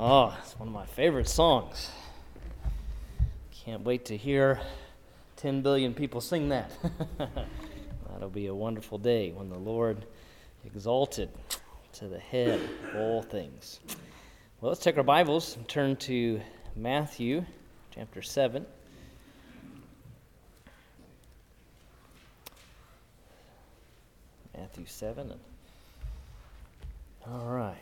Oh, it's one of my favorite songs. Can't wait to hear 10 billion people sing that. That'll be a wonderful day when the Lord exalted to the head of all things. Well, let's take our Bibles and turn to Matthew chapter 7. Matthew 7. All right.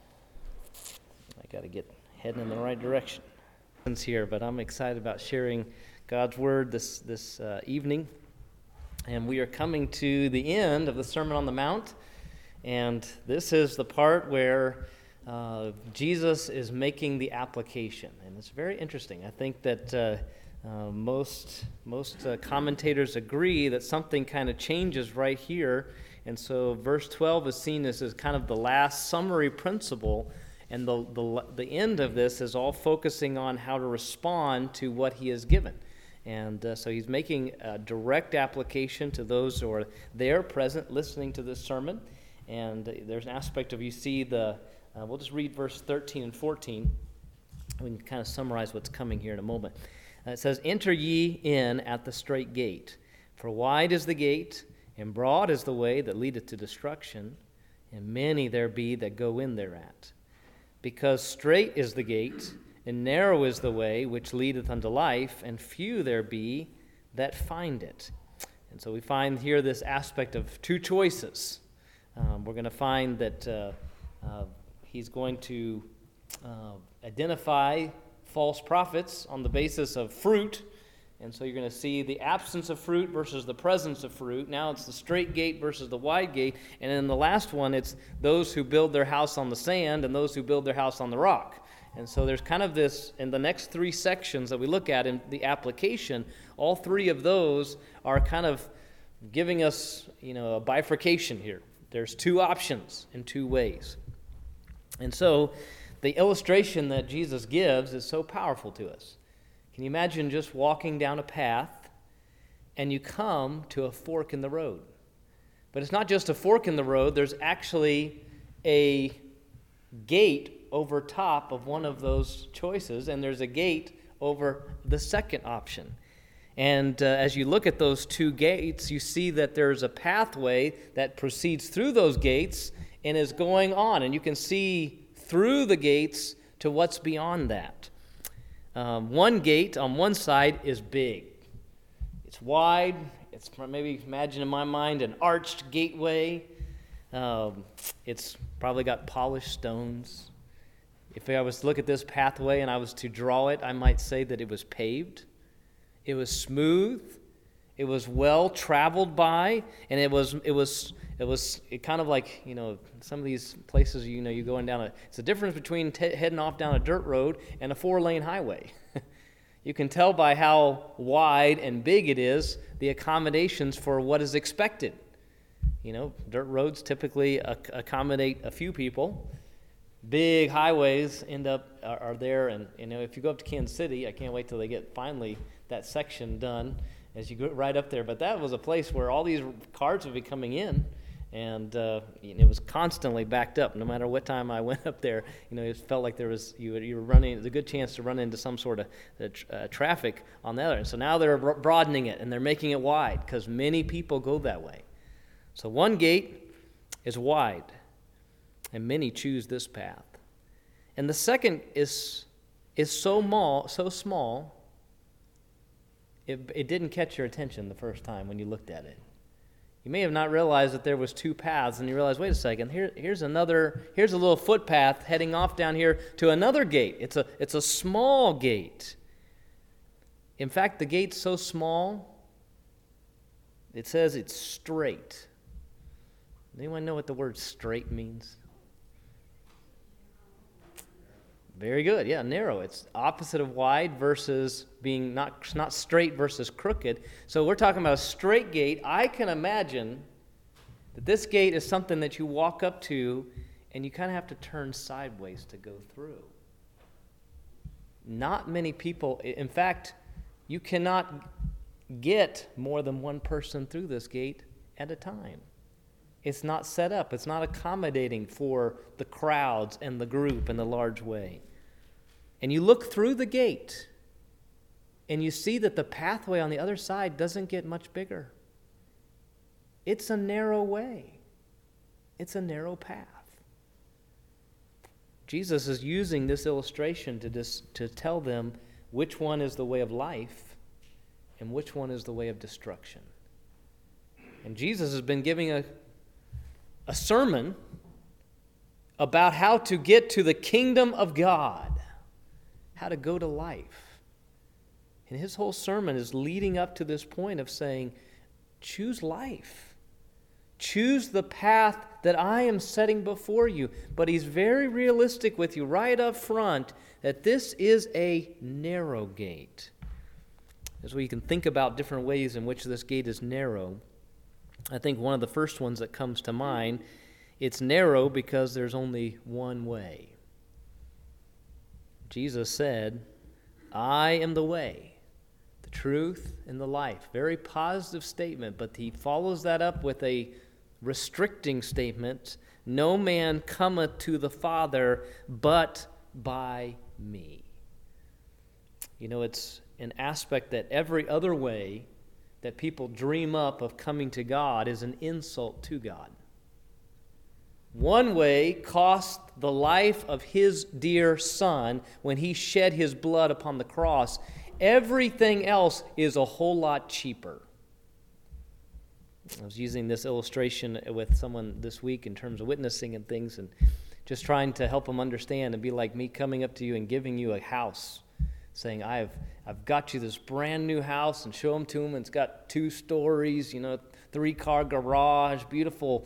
I got to get heading in the right direction here, but I'm excited about sharing God's Word this evening. And we are coming to the end of the Sermon on the Mount, and this is the part where Jesus is making the application, and it's very interesting. I think that most commentators agree that something kind of changes right here, and so verse 12 is seen as kind of the last summary principle. And the end of this is all focusing on how to respond to what he has given. And so he's making a direct application to those who are there, present, listening to this sermon. And there's an aspect of, you see we'll just read verse 13 and 14. We can kind of summarize what's coming here in a moment. It says, "Enter ye in at the strait gate, for wide is the gate, and broad is the way that leadeth to destruction, and many there be that go in thereat. Because strait is the gate, and narrow is the way which leadeth unto life, and few there be that find it." And so we find here this aspect of two choices. We're going to find that he's going to identify false prophets on the basis of fruit. And so you're going to see the absence of fruit versus the presence of fruit. Now it's the straight gate versus the wide gate. And in the last one, it's those who build their house on the sand and those who build their house on the rock. And so there's kind of this, in the next three sections that we look at in the application, all three of those are kind of giving us, a bifurcation here. There's two options in two ways. And so the illustration that Jesus gives is so powerful to us. Can you imagine just walking down a path and you come to a fork in the road? But it's not just a fork in the road. There's actually a gate over top of one of those choices, and there's a gate over the second option. And as you look at those two gates, you see that there's a pathway that proceeds through those gates and is going on. And you can see through the gates to what's beyond that. One gate on one side is big. It's wide. It's maybe, imagine in my mind, an arched gateway. It's probably got polished stones. If I was to look at this pathway and I was to draw it, I might say that it was paved. It was smooth. It was well traveled by, and it was kind of like, some of these places, you're going down it's the difference between heading off down a dirt road and a 4-lane highway. You can tell by how wide and big it is, the accommodations for what is expected. Dirt roads typically accommodate a few people. Big highways are there, and if you go up to Kansas City, I can't wait till they get finally that section done as you go right up there. But that was a place where all these cars would be coming in, and it was constantly backed up. No matter what time I went up there, it felt like you were running. There's a good chance to run into some sort of traffic on the other. And so now they're broadening it and they're making it wide because many people go that way. So one gate is wide, and many choose this path. And the second is so small. It didn't catch your attention the first time when you looked at it. You may have not realized that there was two paths, and you realize, wait a second, here's a little footpath heading off down here to another gate. It's a small gate. In fact, the gate's so small, it says it's straight. Does anyone know what the word straight means? Very good. Yeah, narrow. It's opposite of wide versus being not straight versus crooked. So we're talking about a straight gate. I can imagine that this gate is something that you walk up to and you kind of have to turn sideways to go through. Not many people, in fact, you cannot get more than one person through this gate at a time. It's not set up. It's not accommodating for the crowds and the group in the large way. and you look through the gate, and you see that the pathway on the other side doesn't get much bigger. It's a narrow way. It's a narrow path. Jesus is using this illustration to tell them which one is the way of life and which one is the way of destruction. And Jesus has been giving a sermon about how to get to the kingdom of God, how to go to life. And his whole sermon is leading up to this point of saying, choose life. Choose the path that I am setting before you. But he's very realistic with you right up front that this is a narrow gate. As we can think about different ways in which this gate is narrow, I think one of the first ones that comes to mind, it's narrow because there's only one way. Jesus said, I am the way, the truth, and the life. Very positive statement, but he follows that up with a restricting statement. No man cometh to the Father but by me. You know, it's an aspect that every other way that people dream up of coming to God is an insult to God. One way cost the life of his dear Son when he shed his blood upon the cross. Everything else is a whole lot cheaper. I was using this illustration with someone this week in terms of witnessing and things, and just trying to help them understand and be like me coming up to you and giving you a house, saying, I've got you this brand new house, and show them to them, and it's got 2 stories, 3-car garage, beautiful,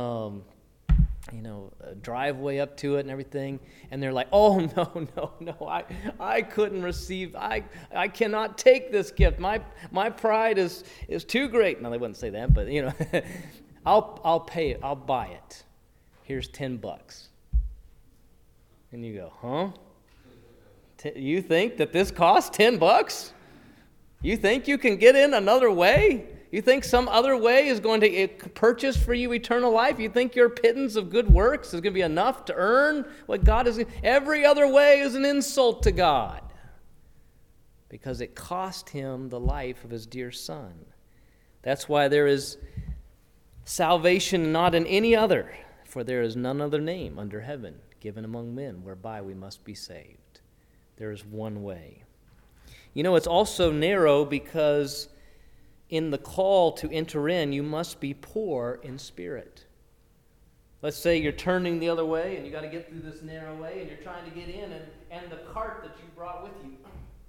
driveway up to it and everything. And they're like, oh, no, I couldn't receive, I cannot take this gift. My pride is too great. No, they wouldn't say that, but, I'll pay it. I'll buy it. Here's $10. And you go, huh? You think that this costs $10? You think you can get in another way? You think some other way is going to purchase for you eternal life? You think your pittance of good works is going to be enough to earn what God is? Every other way is an insult to God because it cost him the life of his dear Son. That's why there is salvation not in any other, for there is none other name under heaven given among men whereby we must be saved. There is one way. It's also narrow because in the call to enter in, you must be poor in spirit. Let's say you're turning the other way and you got to get through this narrow way and you're trying to get in, and the cart that you brought with you,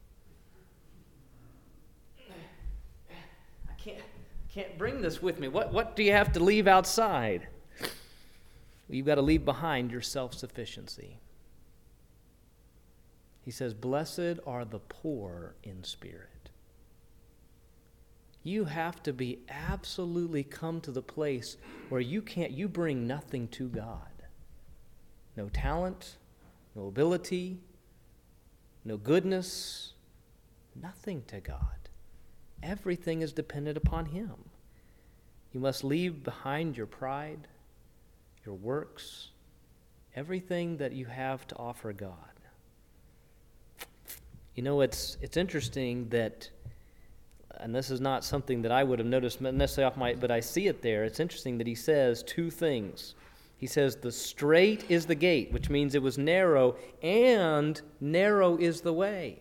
I can't bring this with me. What do you have to leave outside? Well, you've got to leave behind your self-sufficiency. He says, blessed are the poor in spirit. You have to be absolutely come to the place where you bring nothing to God. No talent, no ability, no goodness, nothing to God. Everything is dependent upon him. You must leave behind your pride, your works, everything that you have to offer God. It's interesting that, and this is not something that I would have noticed necessarily but I see it there. It's interesting that he says 2 things. He says the straight is the gate, which means it was narrow, and narrow is the way.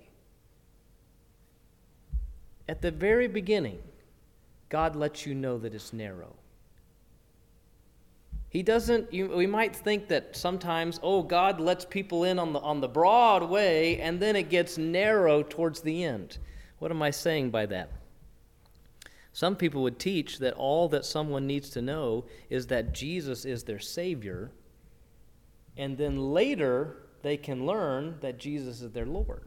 At the very beginning, God lets you know that it's narrow. He doesn't, we might think that sometimes, God lets people in on the broad way, and then it gets narrow towards the end. What am I saying by that? Some people would teach that all that someone needs to know is that Jesus is their Savior, and then later they can learn that Jesus is their Lord.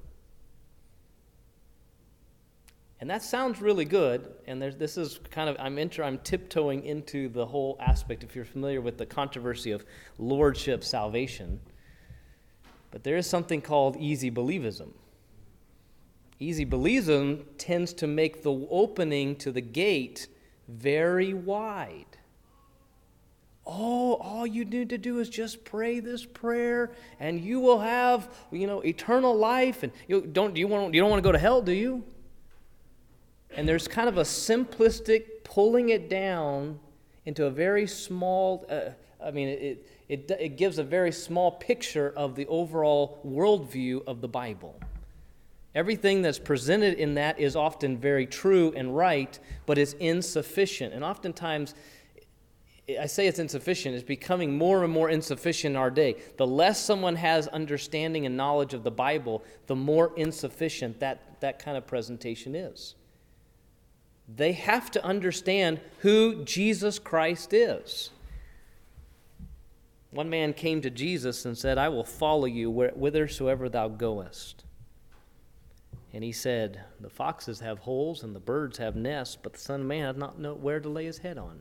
And that sounds really good, and this is kind of, I'm tiptoeing into the whole aspect, if you're familiar with the controversy of lordship salvation. But there is something called easy believism. Easy believism tends to make the opening to the gate very wide. all you need to do is just pray this prayer, and you will have, eternal life. And you don't want to go to hell, do you? And there's kind of a simplistic pulling it down into a very small. It gives a very small picture of the overall worldview of the Bible. Everything that's presented in that is often very true and right, but it's insufficient. And oftentimes, I say it's insufficient, it's becoming more and more insufficient in our day. The less someone has understanding and knowledge of the Bible, the more insufficient that kind of presentation is. They have to understand who Jesus Christ is. One man came to Jesus and said, "I will follow you whithersoever thou goest." And he said, "The foxes have holes and the birds have nests, but the Son of Man does not know where to lay his head on."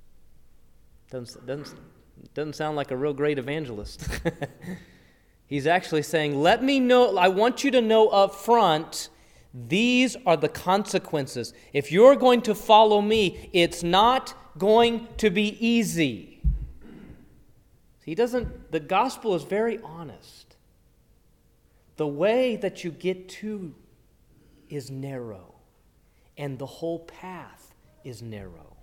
Doesn't sound like a real great evangelist. He's actually saying, let me know, I want you to know up front, these are the consequences. If you're going to follow me, it's not going to be easy. The gospel is very honest. The way that you get to is narrow, and the whole path is narrow.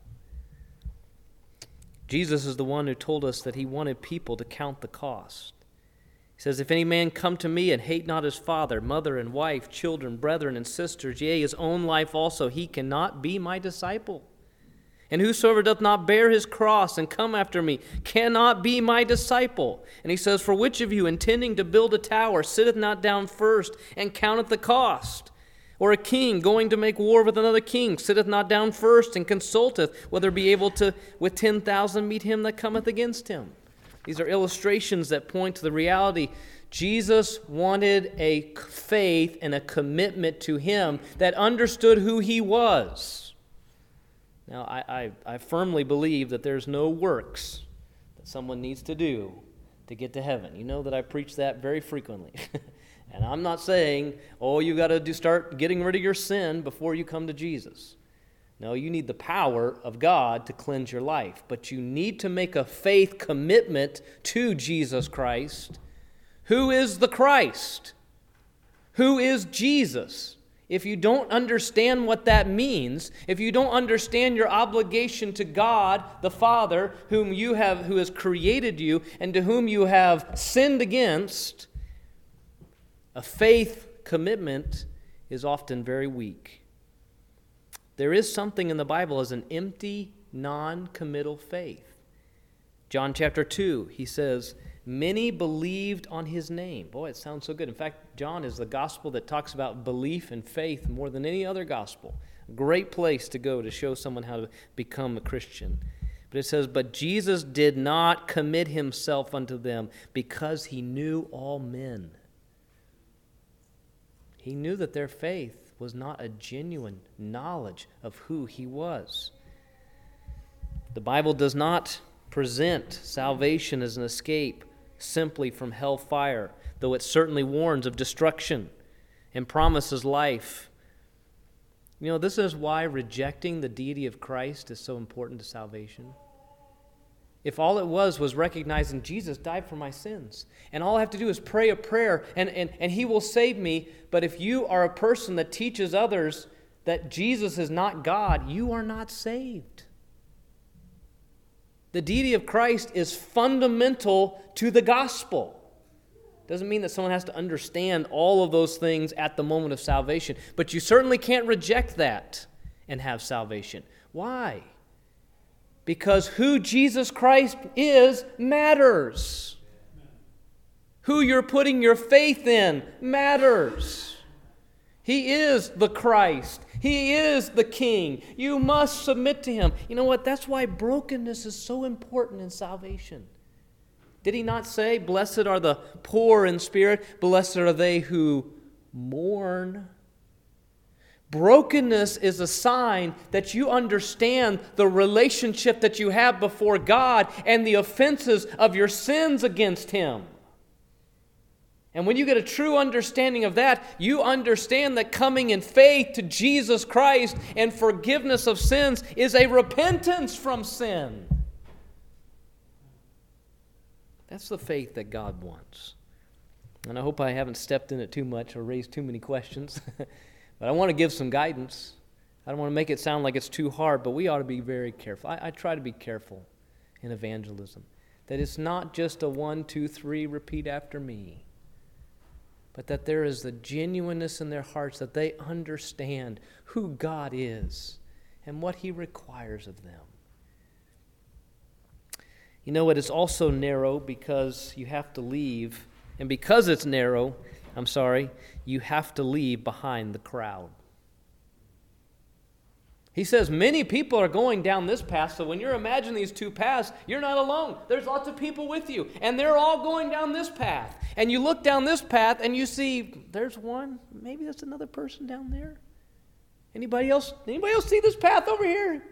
Jesus is the one who told us that he wanted people to count the cost. He says, "If any man come to me and hate not his father, mother, and wife, children, brethren, and sisters, yea, his own life also, he cannot be my disciple. And whosoever doth not bear his cross and come after me cannot be my disciple." And he says, "For which of you, intending to build a tower, sitteth not down first and counteth the cost? Or a king going to make war with another king sitteth not down first and consulteth whether be able to with 10,000 meet him that cometh against him?" These are illustrations that point to the reality. Jesus wanted a faith and a commitment to him that understood who he was. Now, I firmly believe that there's no works that someone needs to do to get to heaven. You know that I preach that very frequently. And I'm not saying, you got to start getting rid of your sin before you come to Jesus. No, you need the power of God to cleanse your life. But you need to make a faith commitment to Jesus Christ. Who is the Christ? Who is Jesus? If you don't understand what that means, if you don't understand your obligation to God, the Father, who has created you and to whom you have sinned against, a faith commitment is often very weak. There is something in the Bible as an empty, non-committal faith. John chapter 2, he says, "Many believed on his name." Boy, it sounds so good. In fact, John is the gospel that talks about belief and faith more than any other gospel. Great place to go to show someone how to become a Christian. But it says, "But Jesus did not commit himself unto them because he knew all men." He knew that their faith was not a genuine knowledge of who he was. The Bible does not present salvation as an escape simply from hellfire, though it certainly warns of destruction and promises life. This is why rejecting the deity of Christ is so important to salvation. If all it was recognizing Jesus died for my sins, and all I have to do is pray a prayer, and he will save me. But if you are a person that teaches others that Jesus is not God, you are not saved. The deity of Christ is fundamental to the gospel. Doesn't mean that someone has to understand all of those things at the moment of salvation, but you certainly can't reject that and have salvation. Why? Because who Jesus Christ is matters. Who you're putting your faith in matters. He is the Christ. He is the King. You must submit to him. You know what? That's why brokenness is so important in salvation. Did he not say, "Blessed are the poor in spirit, blessed are they who mourn"? Brokenness is a sign that you understand the relationship that you have before God and the offenses of your sins against him. And when you get a true understanding of that, you understand that coming in faith to Jesus Christ and forgiveness of sins is a repentance from sin. That's the faith that God wants. And I hope I haven't stepped in it too much or raised too many questions. But I want to give some guidance. I don't want to make it sound like it's too hard, but we ought to be very careful. I try to be careful in evangelism. That it's not just a 1, 2, 3, repeat after me. But that there is the genuineness in their hearts, that they understand who God is and what He requires of them. You know what? It's also narrow because you have to leave. And because it's narrow, you have to leave behind the crowd. He says many people are going down this path, so when you're imagining these two paths, you're not alone. There's lots of people with you, and they're all going down this path. And you look down this path, and you see, there's one, maybe there's another person down there. Anybody else see this path over here?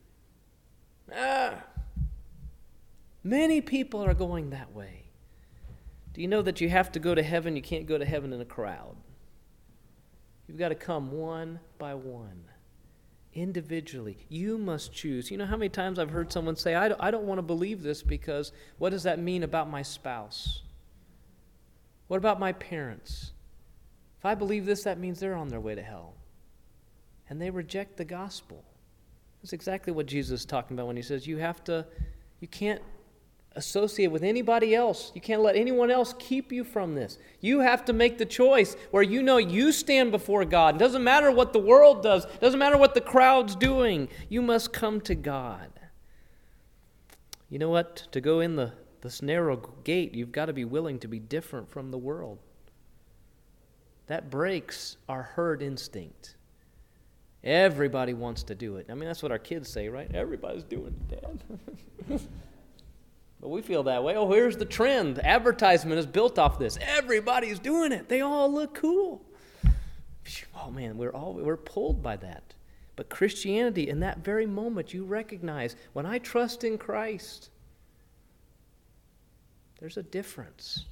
Many people are going that way. Do you know that you have to go to heaven? You can't go to heaven in a crowd. You've got to come one by one. Individually, you must choose. You know how many times I've heard someone say, I don't want to believe this because what does that mean about my spouse? What about my parents? If I believe this, that means they're on their way to hell. And they reject the gospel. That's exactly what Jesus is talking about when He says you can't associate with anybody else. You can't let anyone else keep you from this. You have to make the choice where you know you stand before God. It doesn't matter what the world does. It doesn't matter what the crowd's doing. You must come to God. You know what? To go in this narrow gate, you've got to be willing to be different from the world. That breaks our herd instinct. Everybody wants to do it. I mean, that's what our kids say, right? Everybody's doing it, Dad. But we feel that way. Oh, here's the trend. Advertisement is built off this. Everybody's doing it. They all look cool. Oh man, we're pulled by that. But Christianity, in that very moment, you recognize, when I trust in Christ, there's a difference.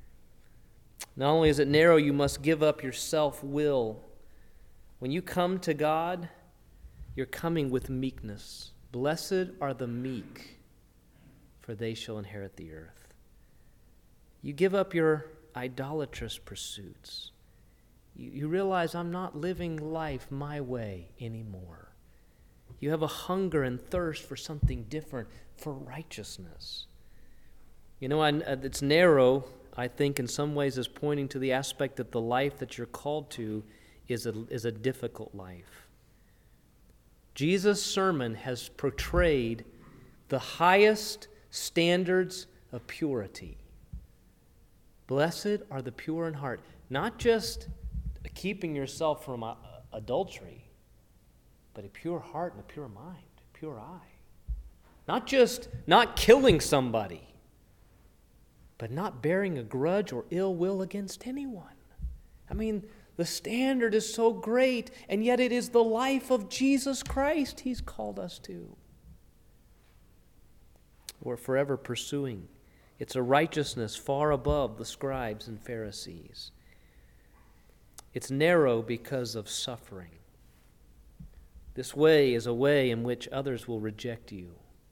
Not only is it narrow, you must give up your self-will. When you come to God, you're coming with meekness. Blessed are the meek, for they shall inherit the earth. You give up your idolatrous pursuits. You realize I'm not living life my way anymore. You have a hunger and thirst for something different, for righteousness. You know, it's narrow, I think, in some ways, is pointing to the aspect that the life that you're called to is a difficult life. Jesus' sermon has portrayed the highest standards of purity. Blessed are the pure in heart. Not just keeping yourself from adultery, but a pure heart and a pure mind, a pure eye. Not just not killing somebody, but not bearing a grudge or ill will against anyone. I mean, the standard is so great, and yet it is the life of Jesus Christ He's called us to. We're forever pursuing. It's a righteousness far above the scribes and Pharisees. It's narrow because of suffering. This way is a way in which others will reject you.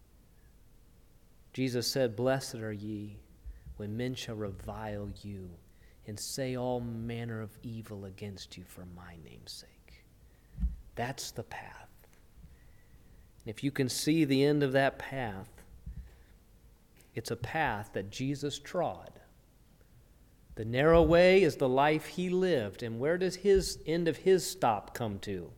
Jesus said, "Blessed are ye when men shall revile you and say all manner of evil against you for my name's sake." That's the path. And if you can see the end of that path, it's a path that Jesus trod. The narrow way is the life He lived. And where does His end of His stop come to?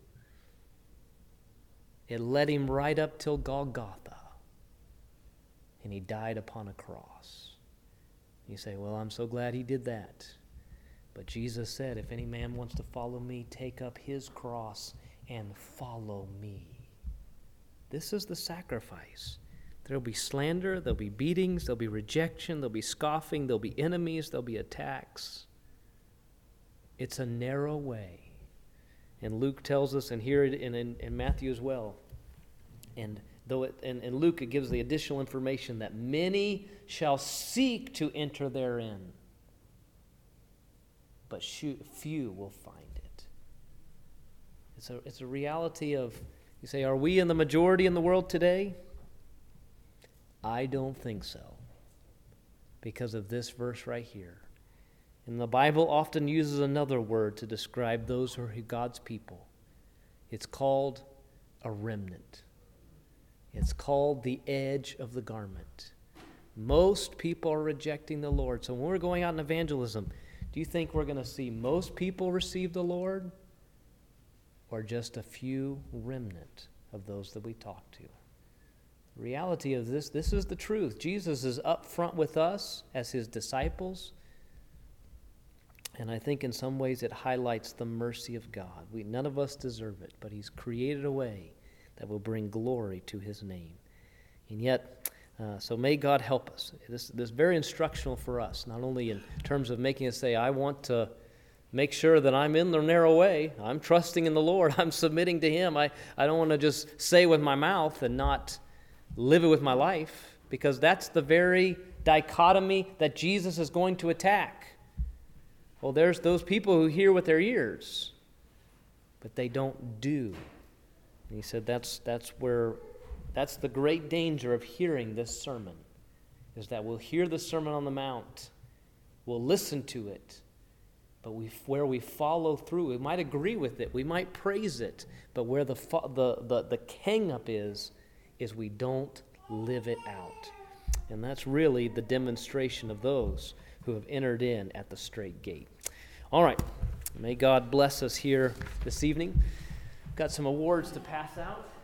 It led Him right up till Golgotha. And He died upon a cross. You say, well, I'm so glad He did that. But Jesus said, if any man wants to follow me, take up his cross and follow me. This is the sacrifice. There'll be slander, there'll be beatings, there'll be rejection, there'll be scoffing, there'll be enemies, there'll be attacks. It's a narrow way. And Luke tells us, and here in Matthew as well. And though in Luke it gives the additional information that many shall seek to enter therein, but few will find it. It's a reality of, you say, are we in the majority in the world today? I don't think so. because of this verse right here. And the Bible often uses another word to describe those who are God's people. It's called a remnant. It's called the edge of the garment. Most people are rejecting the Lord. So when we're going out in evangelism, do you think we're going to see most people receive the Lord, or just a few remnant of those that we talk to? The reality of this is the truth. Jesus is up front with us as his disciples, and I think in some ways it highlights the mercy of God. None of us deserve it, but he's created a way that will bring glory to his name. And yet, so may God help us. This is very instructional for us, not only in terms of making us say, I want to make sure that I'm in the narrow way. I'm trusting in the Lord. I'm submitting to him. I don't want to just say with my mouth and not live it with my life, because that's the very dichotomy that Jesus is going to attack. Well, there's those people who hear with their ears, but they don't do. And he said that's the great danger of hearing this sermon, is that we'll hear the Sermon on the Mount, we'll listen to it, but where we follow through, we might agree with it, we might praise it, but where the hang-up is we don't live it out. And that's really the demonstration of those who have entered in at the strait gate. All right, may God bless us here this evening. Got some awards to pass out.